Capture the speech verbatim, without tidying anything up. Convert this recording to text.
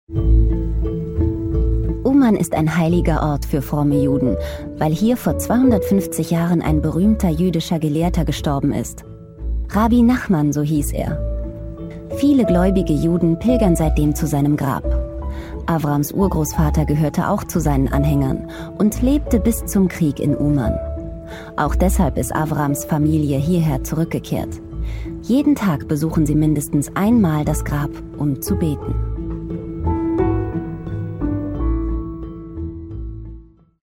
Uman ist ein heiliger Ort für fromme Juden, weil hier vor zweihundertfünfzig Jahren ein berühmter jüdischer Gelehrter gestorben ist. Rabbi Nachman, so hieß er. Viele gläubige Juden pilgern seitdem zu seinem Grab. Avrams Urgroßvater gehörte auch zu seinen Anhängern und lebte bis zum Krieg in Uman. Auch deshalb ist Avrams Familie hierher zurückgekehrt. Jeden Tag besuchen sie mindestens einmal das Grab, um zu beten.